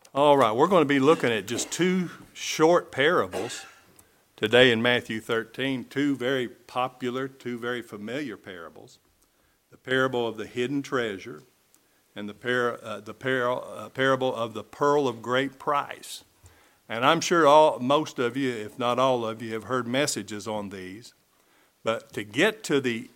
All right, we're going to be looking at just two short parables today in Matthew 13, two very popular, two very familiar parables. The parable of the hidden treasure and the parable of the pearl of great price. And I'm sure most of you, if not all of you, have heard messages on these. But to get to the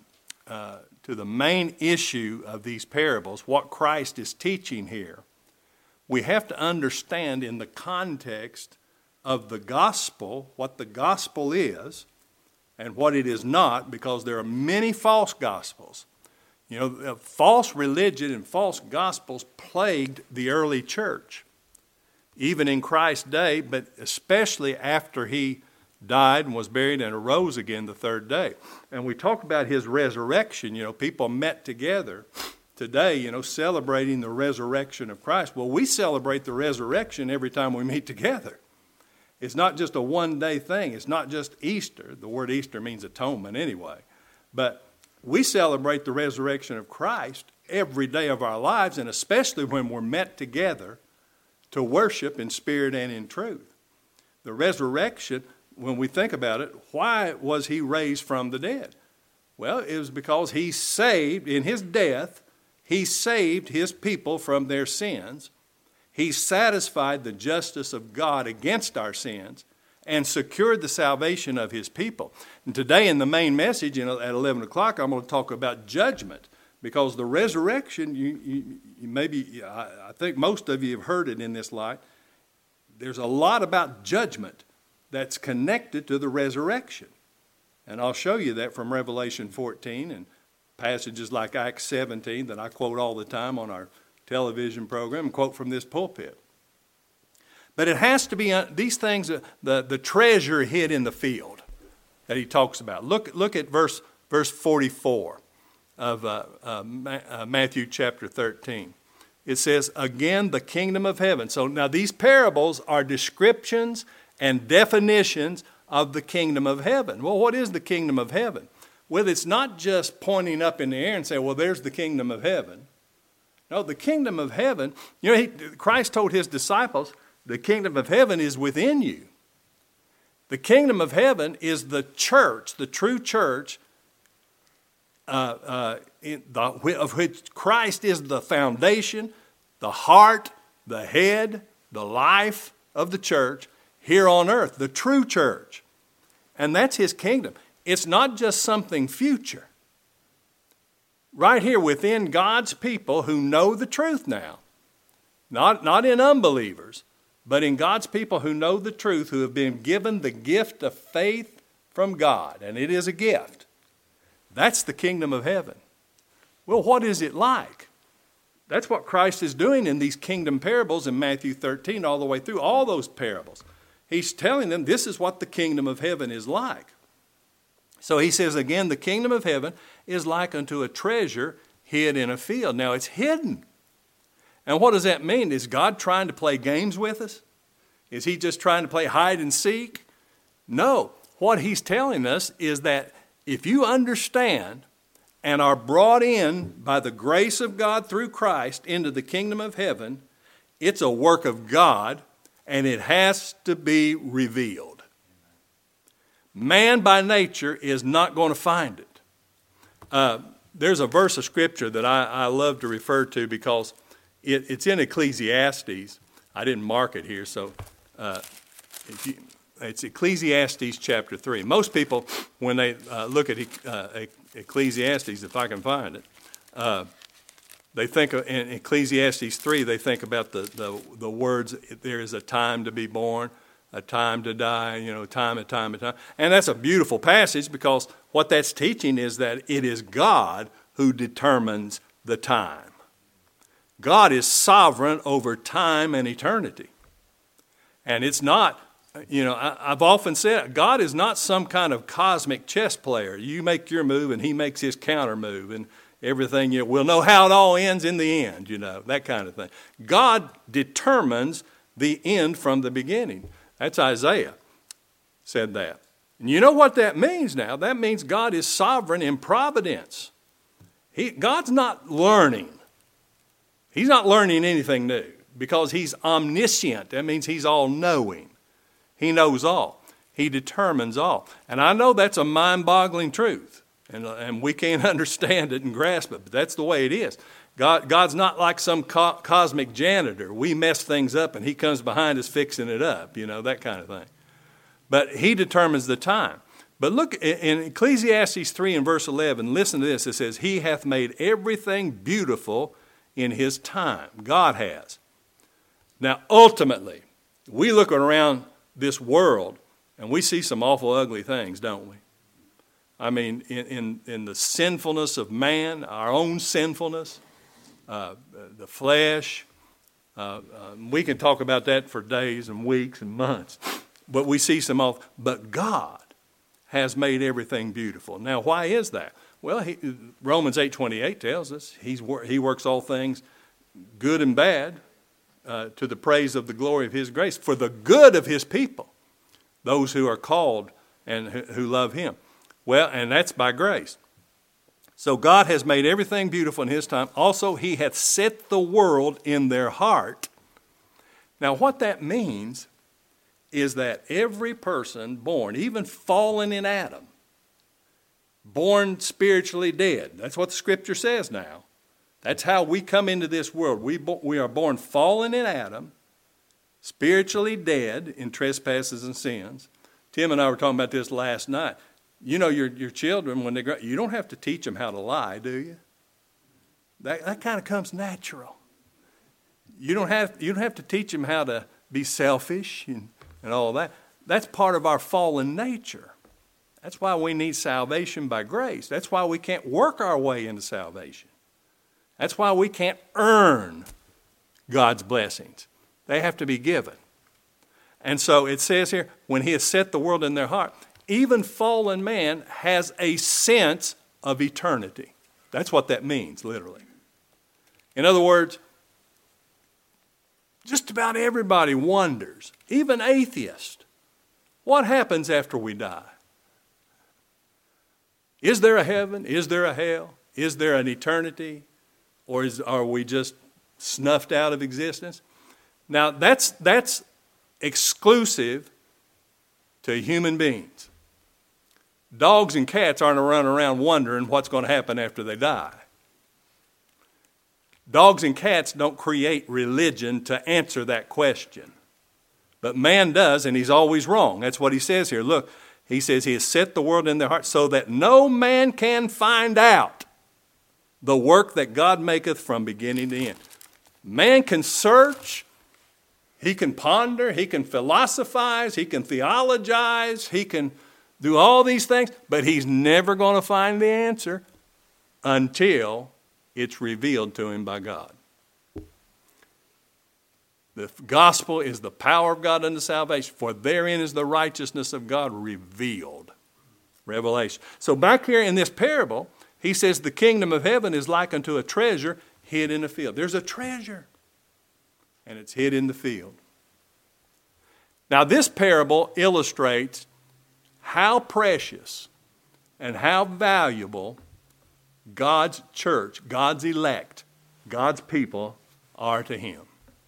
main issue of these parables, what Christ is teaching here, we have to understand in the context of the gospel, what the gospel is and what it is not, because there are many false gospels. You know, false religion and false gospels plagued the early church, even in Christ's day, but especially after he died and was buried and arose again the third day. And we talk about his resurrection. You know, people met together today, you know, celebrating the resurrection of Christ. Well, we celebrate the resurrection every time we meet together. It's not just a one-day thing. It's not just Easter. The word Easter means atonement anyway. But we celebrate the resurrection of Christ every day of our lives, and especially when we're met together to worship in spirit and in truth. The resurrection, when we think about it, why was he raised from the dead? Well, it was because he saved, in his death, he saved his people from their sins. He satisfied the justice of God against our sins and secured the salvation of his people. And today in the main message at 11 o'clock, I'm going to talk about judgment, because the resurrection, I think most of you have heard it in this light. There's a lot about judgment that's connected to the resurrection. And I'll show you that from Revelation 14 and passages like Acts 17 that I quote all the time on our television program and quote from this pulpit. But it has to be these things, the treasure hid in the field that he talks about. Look at verse 44 of Matthew chapter 13. It says, again, the kingdom of heaven. So now these parables are descriptions and definitions of the kingdom of heaven. Well, what is the kingdom of heaven? Well, it's not just pointing up in the air and saying, well, there's the kingdom of heaven. No, the kingdom of heaven, you know, Christ told his disciples, the kingdom of heaven is within you. The kingdom of heaven is the church, the true church, of which Christ is the foundation, the heart, the head, the life of the church here on earth, the true church. And that's his kingdom. It's not just something future. Right here within God's people who know the truth now, not in unbelievers, but in God's people who know the truth, who have been given the gift of faith from God, and it is a gift. That's the kingdom of heaven. Well, what is it like? That's what Christ is doing in these kingdom parables in Matthew 13 all the way through, all those parables. He's telling them this is what the kingdom of heaven is like. So he says again, the kingdom of heaven is like unto a treasure hid in a field. Now it's hidden. And what does that mean? Is God trying to play games with us? Is he just trying to play hide and seek? No. What he's telling us is that if you understand and are brought in by the grace of God through Christ into the kingdom of heaven, it's a work of God and it has to be revealed. Man by nature is not going to find it. There's a verse of scripture that I love to refer to because it's in Ecclesiastes. I didn't mark it here, so it's Ecclesiastes chapter 3. Most people, when they look at Ecclesiastes, if I can find it, they think in Ecclesiastes 3, they think about the words, there is a time to be born, a time to die, you know, time and time and time. And that's a beautiful passage because what that's teaching is that it is God who determines the time. God is sovereign over time and eternity. And it's not, you know, I've often said, God is not some kind of cosmic chess player. You make your move and he makes his counter move and everything, we'll know how it all ends in the end, you know, that kind of thing. God determines the end from the beginning. That's Isaiah said that. And you know what that means now? That means God is sovereign in providence. God's not learning. He's not learning anything new. because he's omniscient. That means he's all-knowing. He knows all. He determines all. And I know that's a mind-boggling truth, and we can't understand it and grasp it, but that's the way it is. God's not like some cosmic janitor. We mess things up, and he comes behind us fixing it up, that kind of thing. But he determines the time. But look, in Ecclesiastes 3 and verse 11, listen to this. It says, he hath made everything beautiful in his time. God has. Now, ultimately, we look around this world, and we see some awful ugly things, don't we? I mean, in the sinfulness of man, our own sinfulness, the flesh. We can talk about that for days and weeks and months. But we see some awful. But God has made everything beautiful. Now, why is that? Well, Romans 8:28 tells us he works all things, good and bad, to the praise of the glory of his grace, for the good of his people, those who are called and who love him. Well, and that's by grace. So God has made everything beautiful in his time. Also, he hath set the world in their heart. Now, what that means is that every person born, even fallen in Adam, born spiritually dead. That's what the Scripture says now. That's how we come into this world. We are born fallen in Adam, spiritually dead in trespasses and sins. Tim and I were talking about this last night. Your children, when they grow, you don't have to teach them how to lie, do you? That kind of comes natural. You don't have to teach them how to be selfish and all that. That's part of our fallen nature. That's why we need salvation by grace. That's why we can't work our way into salvation. That's why we can't earn God's blessings. They have to be given. And so it says here, when he has set the world in their heart, even fallen man has a sense of eternity. That's what that means, literally. In other words, just about everybody wonders, even atheists, what happens after we die? Is there a heaven? Is there a hell? Is there an eternity? Or are we just snuffed out of existence? Now, that's exclusive to human beings. Dogs and cats aren't running around wondering what's going to happen after they die. Dogs and cats don't create religion to answer that question. But man does, and he's always wrong. That's what he says here. Look, he says he has set the world in their heart so that no man can find out the work that God maketh from beginning to end. Man can search, he can ponder, he can philosophize, he can theologize, he can do all these things, but he's never going to find the answer until it's revealed to him by God. The gospel is the power of God unto salvation, for therein is the righteousness of God revealed. Revelation. So back here in this parable, he says the kingdom of heaven is like unto a treasure hid in a field. There's a treasure, and it's hid in the field. Now this parable illustrates how precious and how valuable God's church, God's elect, God's people are to him.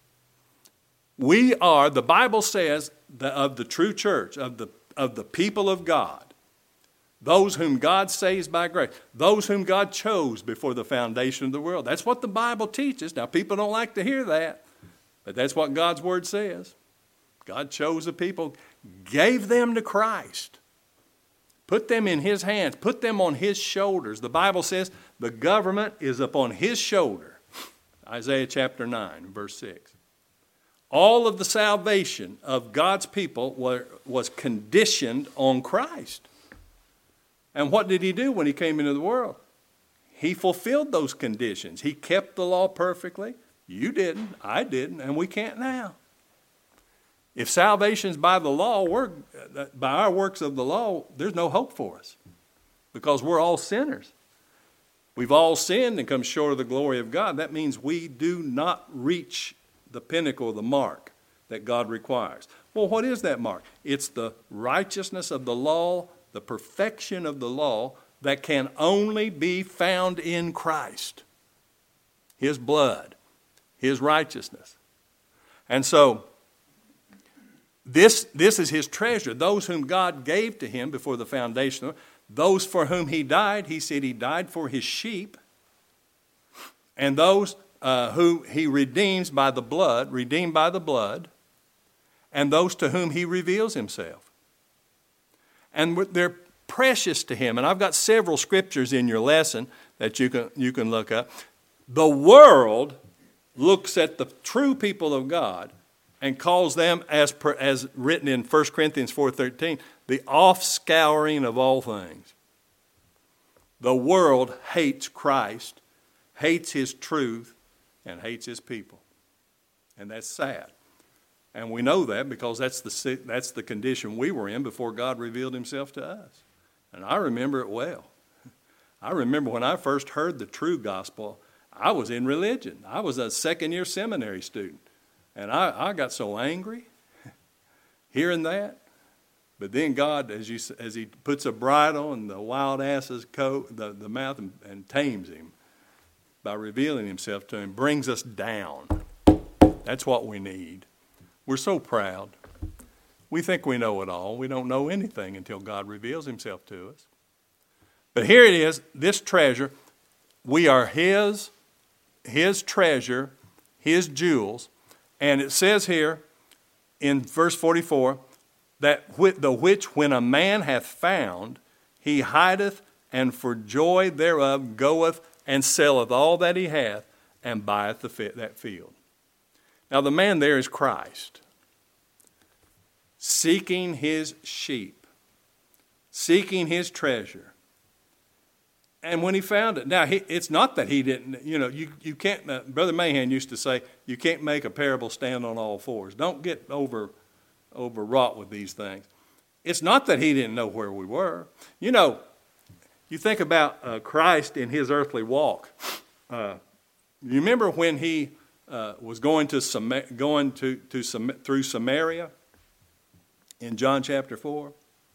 We are, the Bible says, of the true church, of the people of God, those whom God saves by grace, those whom God chose before the foundation of the world. That's what the Bible teaches. Now, people don't like to hear that, but that's what God's word says. God chose the people, gave them to Christ, put them in his hands, put them on his shoulders. The Bible says the government is upon his shoulder. Isaiah chapter 9, verse 6. All of the salvation of God's people was conditioned on Christ. And what did he do when he came into the world? He fulfilled those conditions. He kept the law perfectly. You didn't, I didn't, and we can't now. If salvation's by the law, by our works of the law, there's no hope for us because we're all sinners. We've all sinned and come short of the glory of God. That means we do not reach the pinnacle, the mark that God requires. Well, what is that mark? It's the righteousness of the law, the perfection of the law that can only be found in Christ. His blood, his righteousness. And so this is his treasure. Those whom God gave to him before the foundation, those for whom he died, he said he died for his sheep. And those who he redeemed by the blood, and those to whom he reveals himself. And they're precious to him. And I've got several scriptures in your lesson that you can look up. The world looks at the true people of God and calls them, as written in 1 Corinthians 4:13, the offscouring of all things. The world hates Christ, hates his truth, and hates his people. And that's sad. And we know that because that's the condition we were in before God revealed himself to us. And I remember it well. I remember when I first heard the true gospel, I was in religion. I was a second-year seminary student. And I got so angry hearing that. But then God, as he puts a bridle on the wild ass's coat, the mouth, and tames him by revealing himself to him, brings us down. That's what we need. We're so proud. We think we know it all. We don't know anything until God reveals himself to us. But here it is, this treasure. We are his treasure, his jewels. And it says here in verse 44, that the which when a man hath found, he hideth, and for joy thereof goeth and selleth all that he hath, and buyeth that field. Now the man there is Christ, seeking his sheep, seeking his treasure. And when he found it, now it's not that he didn't, you can't, Brother Mahan used to say, you can't make a parable stand on all fours. Don't get overwrought with these things. It's not that he didn't know where we were. You think about Christ in his earthly walk. You remember when he was going through Samaria in John chapter 4?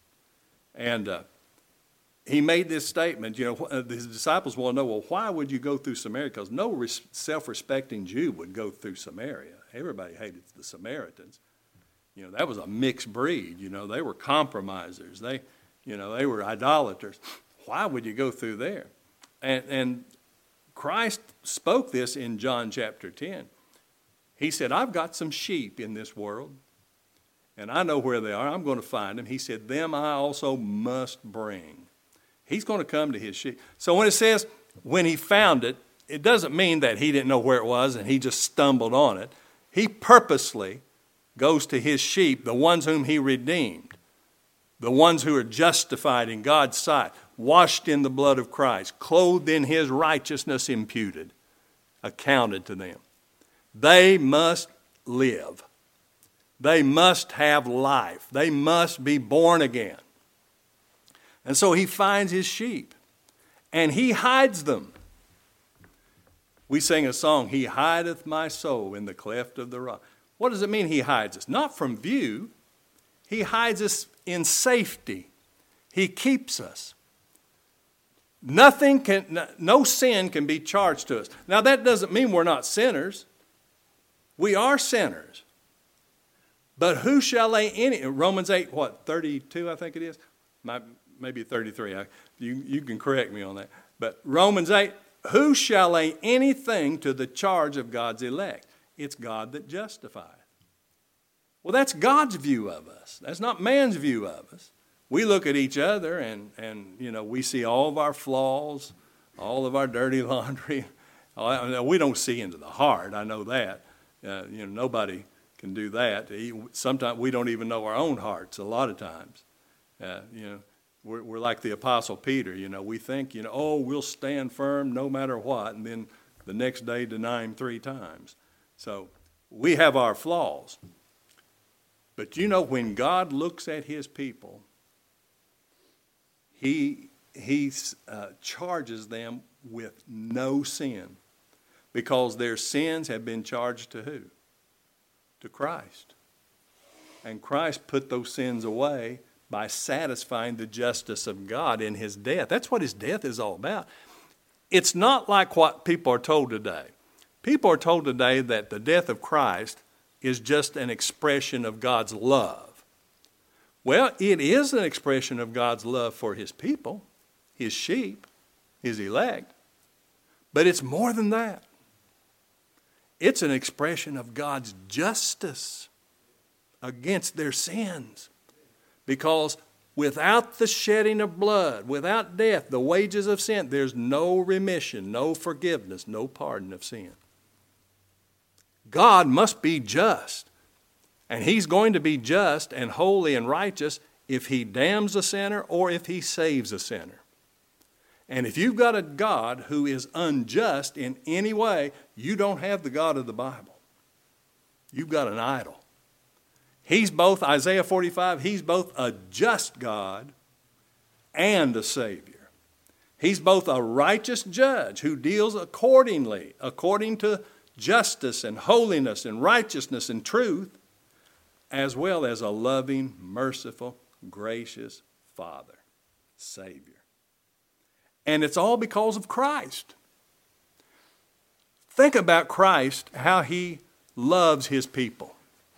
And he made this statement, his disciples want to know, well, why would you go through Samaria? Because no self-respecting Jew would go through Samaria. Everybody hated the Samaritans. That was a mixed breed. They were compromisers. They were idolaters. Why would you go through there? And Christ spoke this in John chapter 10. He said, I've got some sheep in this world, and I know where they are. I'm going to find them. He said, them I also must bring. He's going to come to his sheep. So when it says, when he found it, it doesn't mean that he didn't know where it was and he just stumbled on it. He purposely goes to his sheep, the ones whom he redeemed, the ones who are justified in God's sight, washed in the blood of Christ, clothed in his righteousness imputed, accounted to them. They must live. They must have life. They must be born again. And so he finds his sheep, and he hides them. We sing a song, He hideth my soul in the cleft of the rock. What does it mean he hides us? Not from view. He hides us in safety. He keeps us. No sin can be charged to us. Now that doesn't mean we're not sinners. We are sinners. But who shall lay any, Romans 8, 32 I think it is? Maybe 33. You can correct me on that. But Romans 8, who shall lay anything to the charge of God's elect? It's God that justifieth. Well, that's God's view of us. That's not man's view of us. We look at each other and we see all of our flaws, all of our dirty laundry. We don't see into the heart. I know that. Nobody can do that. Sometimes we don't even know our own hearts a lot of times. We're like the Apostle Peter. We think, we'll stand firm no matter what, and then the next day deny him 3 times. So we have our flaws. But when God looks at his people, he charges them with no sin, because their sins have been charged to who? To Christ. And Christ put those sins away by satisfying the justice of God in his death. That's what his death is all about. It's not like what people are told today. People are told today that the death of Christ is just an expression of God's love. Well, it is an expression of God's love for his people, his sheep, his elect. But it's more than that. It's an expression of God's justice against their sins. Because without the shedding of blood, without death, the wages of sin, there's no remission, no forgiveness, no pardon of sin. God must be just. And he's going to be just and holy and righteous if he damns a sinner or if he saves a sinner. And if you've got a God who is unjust in any way, you don't have the God of the Bible. You've got an idol. He's both, Isaiah 45, he's both a just God and a Savior. He's both a righteous judge who deals accordingly, according to justice and holiness and righteousness and truth, as well as a loving, merciful, gracious Father, Savior. And it's all because of Christ. Think about Christ, how he loves his people.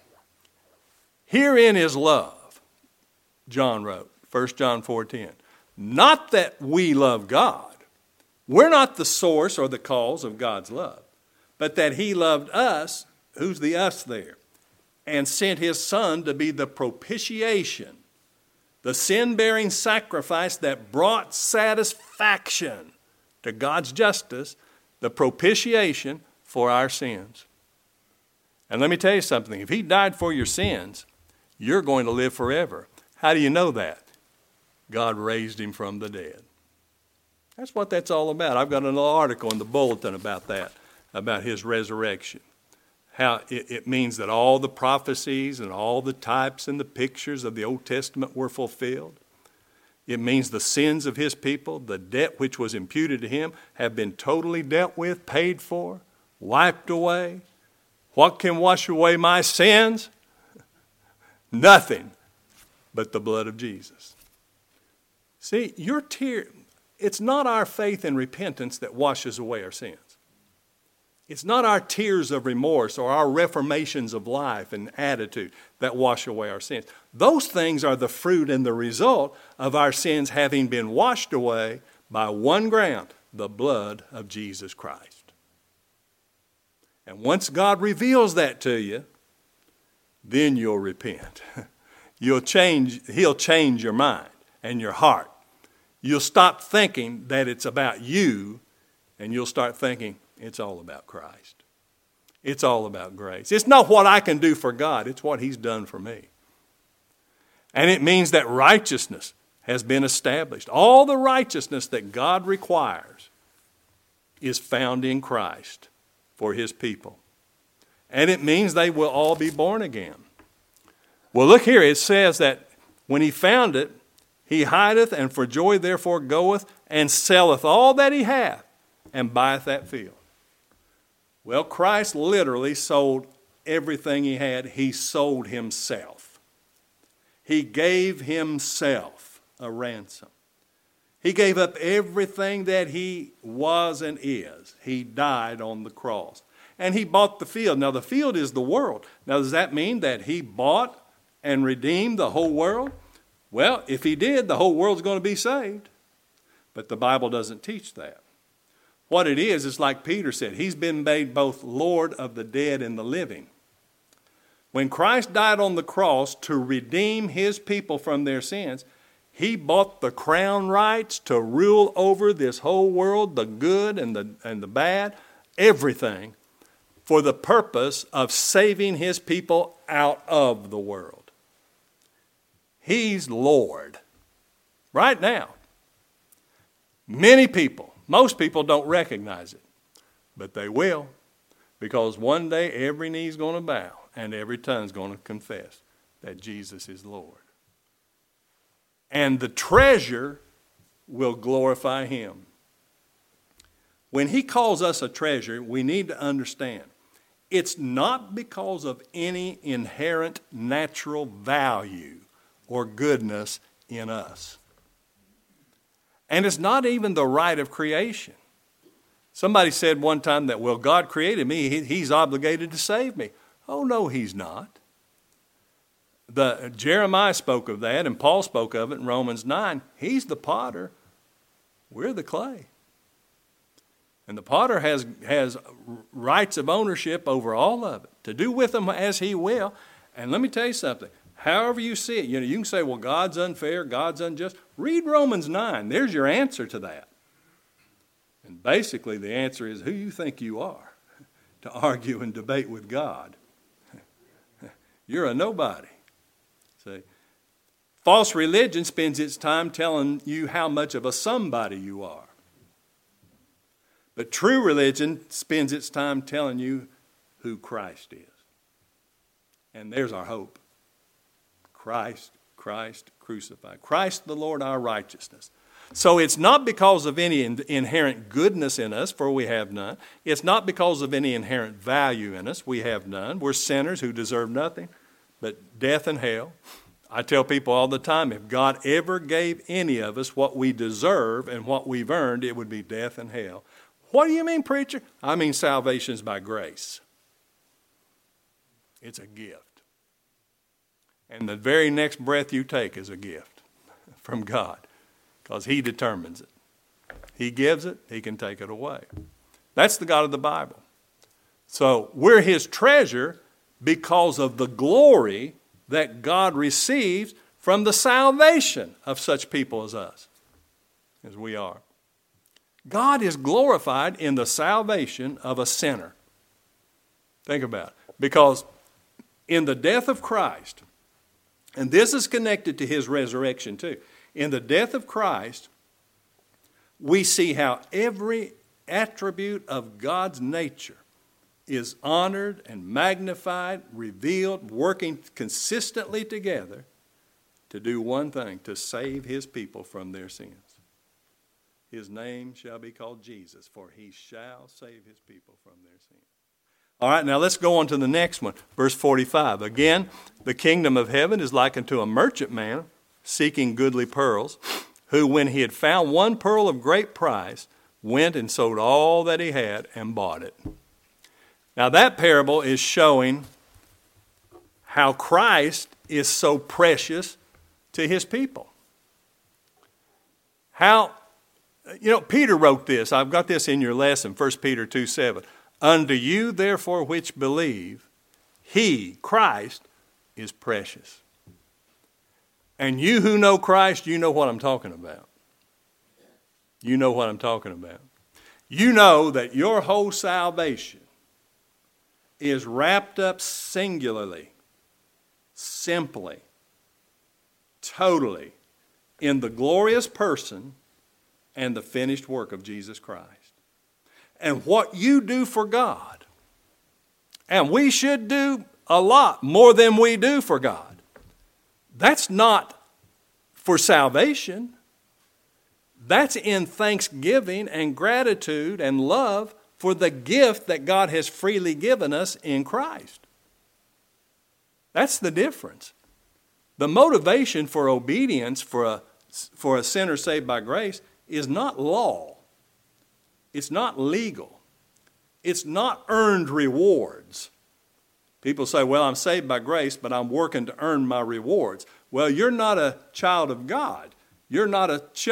Herein is love, John wrote, 1 John 4:10. Not that we love God. We're not the source or the cause of God's love, but that he loved us, who's the us there, and sent his Son to be the propitiation, the sin-bearing sacrifice that brought satisfaction to God's justice, the propitiation for our sins. And let me tell you something. If he died for your sins, you're going to live forever. How do you know that? God raised him from the dead. That's what that's all about. I've got an article in the bulletin about that, about his resurrection. How it means that all the prophecies and all the types and the pictures of the Old Testament were fulfilled. It means the sins of his people, the debt which was imputed to him, have been totally dealt with, paid for, wiped away. What can wash away my sins? Nothing but the blood of Jesus. See, it's not our faith and repentance that washes away our sins. It's not our tears of remorse or our reformations of life and attitude that wash away our sins. Those things are the fruit and the result of our sins having been washed away by one ground, the blood of Jesus Christ. And once God reveals that to you, then you'll repent. He'll change your mind and your heart. You'll stop thinking that it's about you, and you'll start thinking, it's all about Christ. It's all about grace. It's not what I can do for God. It's what he's done for me. And it means that righteousness has been established. All the righteousness that God requires is found in Christ for his people. And it means they will all be born again. Well, look here. It says that when he found it, he hideth, and for joy therefore goeth, and selleth all that he hath, and buyeth that field. Well, Christ literally sold everything he had. He sold himself. He gave himself a ransom. He gave up everything that he was and is. He died on the cross. And he bought the field. Now, the field is the world. Now, does that mean that he bought and redeemed the whole world? Well, if he did, the whole world's going to be saved. But the Bible doesn't teach that. What it is like Peter said, he's been made both Lord of the dead and the living. When Christ died on the cross to redeem his people from their sins, he bought the crown rights to rule over this whole world, the good and the bad, everything, for the purpose of saving his people out of the world. He's Lord. Right now. Many people, most people don't recognize it, but they will, because one day every knee's going to bow and every tongue's going to confess that Jesus is Lord. And the treasure will glorify him. When he calls us a treasure, we need to understand it's not because of any inherent natural value or goodness in us. And it's not even the right of creation. Somebody said one time that, well, God created me. He's obligated to save me. Oh, no, he's not. Jeremiah spoke of that, and Paul spoke of it in Romans 9. He's the potter. We're the clay. And the potter has rights of ownership over all of it, to do with them as he will. And let me tell you something. However you see it, you can say, well, God's unfair, God's unjust. Read Romans 9. There's your answer to that. And basically the answer is who you think you are to argue and debate with God. You're a nobody. See? False religion spends its time telling you how much of a somebody you are. But true religion spends its time telling you who Christ is. And there's our hope. Christ crucified. Christ the Lord our righteousness. So it's not because of any inherent goodness in us, for we have none. It's not because of any inherent value in us, we have none. We're sinners who deserve nothing but death and hell. I tell people all the time, if God ever gave any of us what we deserve and what we've earned, it would be death and hell. What do you mean, preacher? I mean salvation's by grace. It's a gift. And the very next breath you take is a gift from God, because he determines it. He gives it, he can take it away. That's the God of the Bible. So we're his treasure because of the glory that God receives from the salvation of such people as us, as we are. God is glorified in the salvation of a sinner. Think about it. Because in the death of Christ, and this is connected to his resurrection too, in the death of Christ, we see how every attribute of God's nature is honored and magnified, revealed, working consistently together to do one thing, to save his people from their sins. His name shall be called Jesus, for he shall save his people from their sins. All right, now let's go on to the next one. Verse 45. Again, the kingdom of heaven is likened to a merchant man seeking goodly pearls, who, when he had found one pearl of great price, went and sold all that he had and bought it. Now that parable is showing how Christ is so precious to his people. How, Peter wrote this. I've got this in your lesson, 1 Peter 2:7. Unto you, therefore, which believe, he, Christ, is precious. And you who know Christ, you know what I'm talking about. You know what I'm talking about. You know that your whole salvation is wrapped up singularly, simply, totally in the glorious person and the finished work of Jesus Christ. And what you do for God, and we should do a lot more than we do for God, that's not for salvation. That's in thanksgiving and gratitude and love for the gift that God has freely given us in Christ. That's the difference. The motivation for obedience for a sinner saved by grace is not law. It's not legal. It's not earned rewards. People say, well, I'm saved by grace, but I'm working to earn my rewards. Well, you're not a child of God. You're not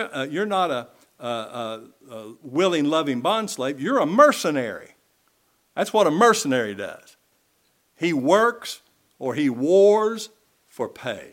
a willing, loving bondslave. You're a mercenary. That's what a mercenary does. He works or he wars for pay.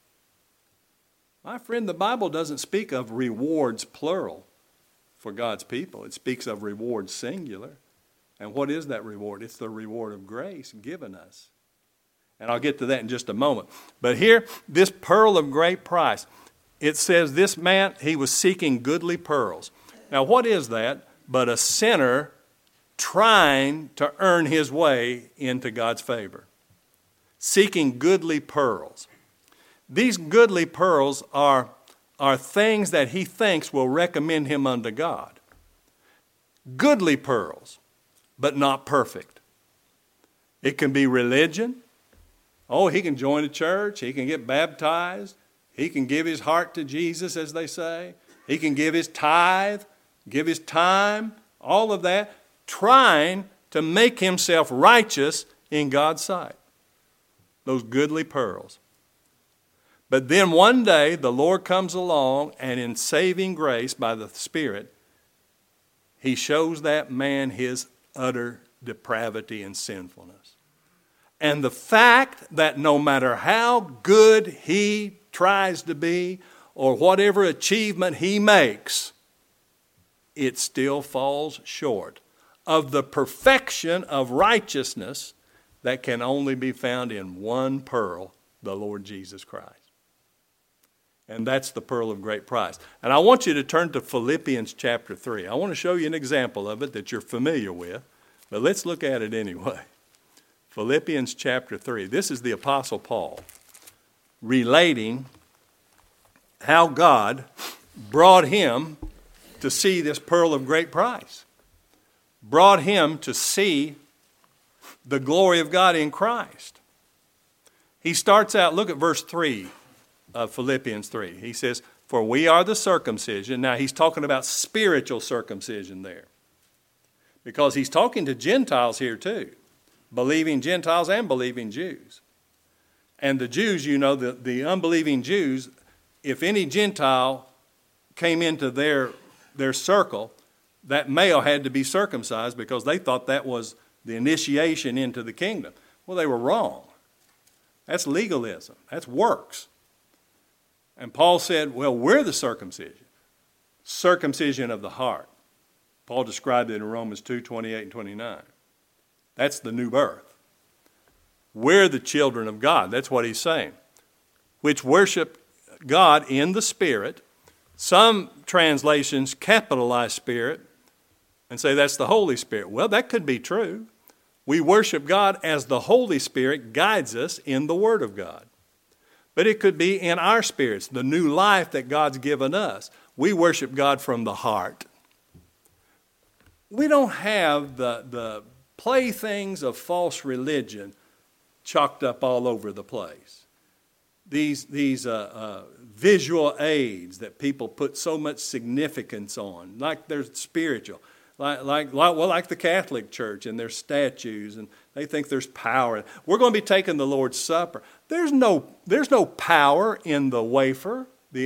My friend, the Bible doesn't speak of rewards plural for God's people. It speaks of rewards singular. And what is that reward? It's the reward of grace given us. And I'll get to that in just a moment. But here, this pearl of great price, it says this man, he was seeking goodly pearls. Now, what is that but a sinner trying to earn his way into God's favor? Seeking goodly pearls. These goodly pearls are things that he thinks will recommend him unto God. Goodly pearls, but not perfect. It can be religion. Oh, he can join a church. He can get baptized. He can give his heart to Jesus, as they say. He can give his tithe, give his time, all of that, trying to make himself righteous in God's sight. Those goodly pearls. But then one day the Lord comes along, and in saving grace by the Spirit, he shows that man his utter depravity and sinfulness. And the fact that no matter how good he tries to be or whatever achievement he makes, it still falls short of the perfection of righteousness that can only be found in one pearl, the Lord Jesus Christ. And that's the pearl of great price. And I want you to turn to Philippians chapter 3. I want to show you an example of it that you're familiar with, but let's look at it anyway. Philippians chapter 3. This is the Apostle Paul relating how God brought him to see this pearl of great price. Brought him to see the glory of God in Christ. He starts out, look at verse 3 of Philippians 3. He says, for we are the circumcision. Now he's talking about spiritual circumcision there. Because he's talking to Gentiles here too. Believing Gentiles and believing Jews. And the Jews, you know, the unbelieving Jews, if any Gentile came into their circle, that male had to be circumcised because they thought that was the initiation into the kingdom. Well, they were wrong. That's legalism. That's works. And Paul said, well, we're the circumcision. Circumcision of the heart. Paul described it in Romans 2, 28 and 29. That's the new birth. We're the children of God. That's what he's saying. Which worship God in the Spirit. Some translations capitalize Spirit and say that's the Holy Spirit. Well, that could be true. We worship God as the Holy Spirit guides us in the Word of God. But it could be in our spirits, the new life that God's given us. We worship God from the heart. We don't have the playthings of false religion chalked up all over the place. These visual aids that people put so much significance on, like they're spiritual, like the Catholic Church and their statues, and they think there's power. We're going to be taking the Lord's Supper. There's no power in the wafer, the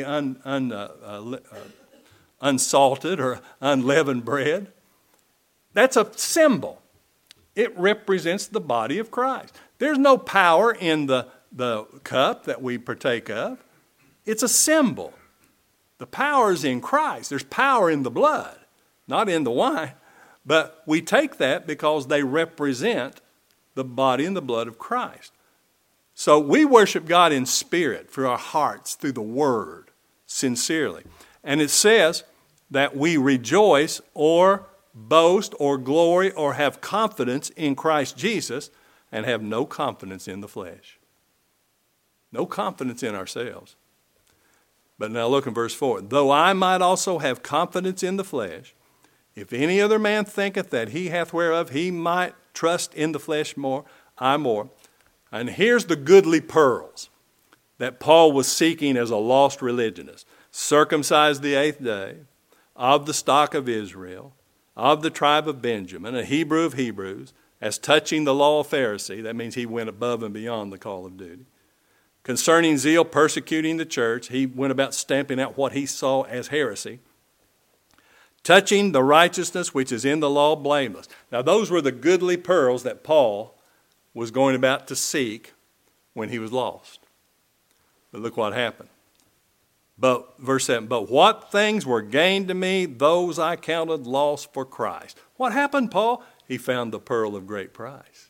unsalted or unleavened bread. That's a symbol. It represents the body of Christ. There's no power in the cup that we partake of. It's a symbol. The power is in Christ. There's power in the blood, not in the wine. But we take that because they represent the body and the blood of Christ. So we worship God in spirit, through our hearts, through the Word, sincerely. And it says that we rejoice or boast or glory or have confidence in Christ Jesus and have no confidence in the flesh. No confidence in ourselves. But now look in verse 4. Though I might also have confidence in the flesh, if any other man thinketh that he hath whereof he might trust in the flesh more, I more. And here's the goodly pearls that Paul was seeking as a lost religionist. Circumcised the 8th day, of the stock of Israel, of the tribe of Benjamin, a Hebrew of Hebrews, as touching the law of Pharisee. That means he went above and beyond the call of duty. Concerning zeal, persecuting the church, he went about stamping out what he saw as heresy. Touching the righteousness which is in the law, blameless. Now those were the goodly pearls that Paul was going about to seek when he was lost. But look what happened. But verse 7, but what things were gained to me, those I counted loss for Christ. What happened, Paul? He found the pearl of great price.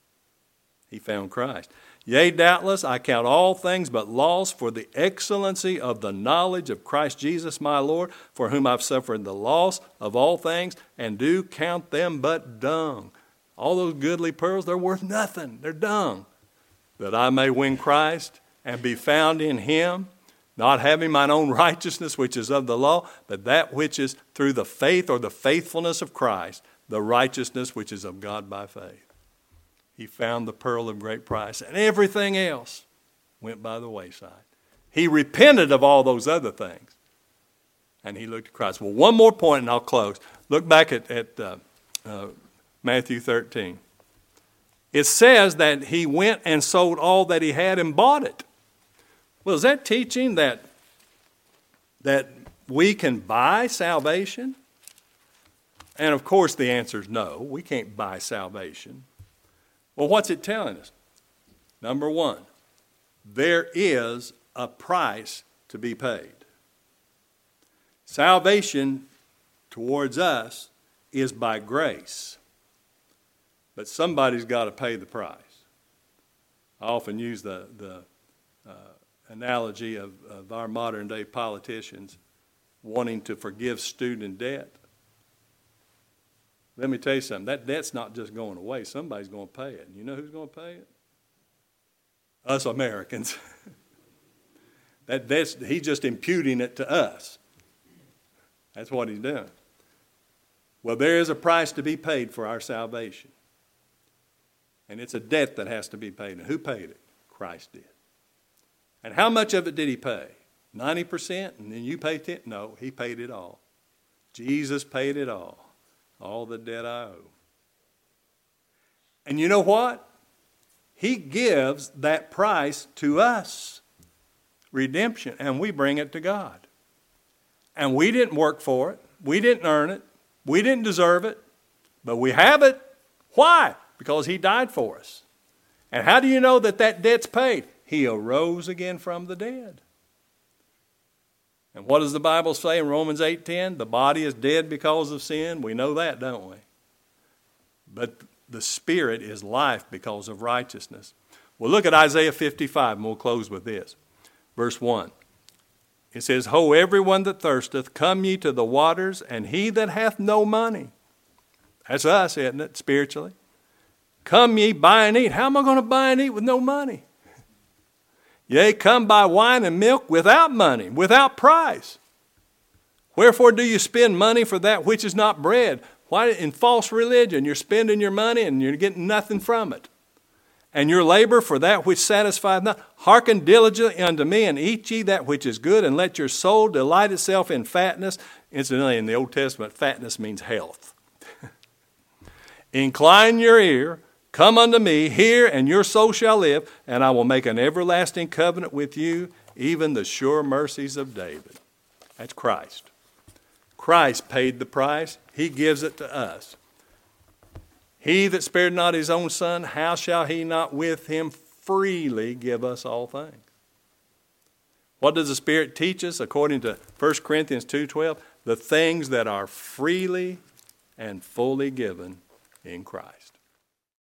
He found Christ. Yea, doubtless, I count all things but loss for the excellency of the knowledge of Christ Jesus my Lord, for whom I've suffered the loss of all things, and do count them but dung. All those goodly pearls, they're worth nothing. They're dung. That I may win Christ and be found in him, not having mine own righteousness which is of the law, but that which is through the faith or the faithfulness of Christ, the righteousness which is of God by faith. He found the pearl of great price, and everything else went by the wayside. He repented of all those other things, and he looked at Christ. Well, one more point, and I'll close. Look back at Matthew 13. It says that he went and sold all that he had and bought it. Well, is that teaching that we can buy salvation? And of course the answer is no, we can't buy salvation. Well, what's it telling us? Number one, there is a price to be paid. Salvation towards us is by grace, but somebody's got to pay the price. I often use the analogy of our modern day politicians wanting to forgive student debt. Let me tell you something, that debt's not just going away. Somebody's going to pay it. And you know who's going to pay it? Us Americans. He's just imputing it to us. That's what he's doing. Well, there is a price to be paid for our salvation. And it's a debt that has to be paid. And who paid it? Christ did. And how much of it did he pay? 90%? And then you pay 10%? No, he paid it all. Jesus paid it all. All the debt I owe. And you know what? He gives that price to us. Redemption. And we bring it to God. And we didn't work for it. We didn't earn it. We didn't deserve it. But we have it. Why? Because he died for us. And how do you know that debt's paid? He arose again from the dead. And what does the Bible say in Romans 8:10? The body is dead because of sin. We know that, don't we? But the spirit is life because of righteousness. Well, look at Isaiah 55, and we'll close with this. Verse 1. It says, Ho, everyone that thirsteth, come ye to the waters, and he that hath no money. That's us, isn't it, spiritually? Come ye, buy and eat. How am I going to buy and eat with no money? Yea, come buy wine and milk without money, without price. Wherefore do you spend money for that which is not bread? Why, in false religion, you're spending your money and you're getting nothing from it. And your labor for that which satisfieth not. Hearken diligently unto me, and eat ye that which is good, and let your soul delight itself in fatness. Incidentally, in the Old Testament, fatness means health. Incline your ear, come unto me, hear, and your soul shall live, and I will make an everlasting covenant with you, even the sure mercies of David. That's Christ. Christ paid the price. He gives it to us. He that spared not his own son, how shall he not with him freely give us all things? What does the Spirit teach us? According to 1 Corinthians 2:12, the things that are freely and fully given in Christ.